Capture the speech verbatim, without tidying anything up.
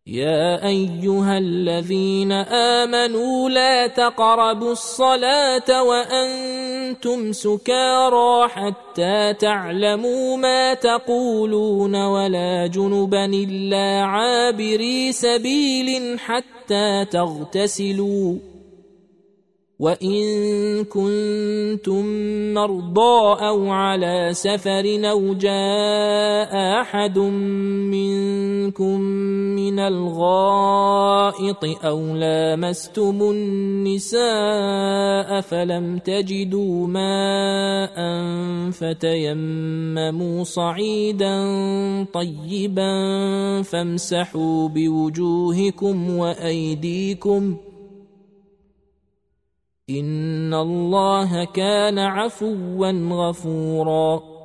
يا أيها الذين آمنوا لا تقربوا الصلاة وأنتم سكارى حتى تعلموا ما تقولون ولا جنبا إلا عابري سبيل حتى تغتسلوا وإن كنتم مرضى أو على سفر أو جاء أحد منكم من الغائط أو لامستم النساء فلم تجدوا ماء فتيمموا صعيدا طيبا فامسحوا بوجوهكم وأيديكم إن الله كان عفوا غفورا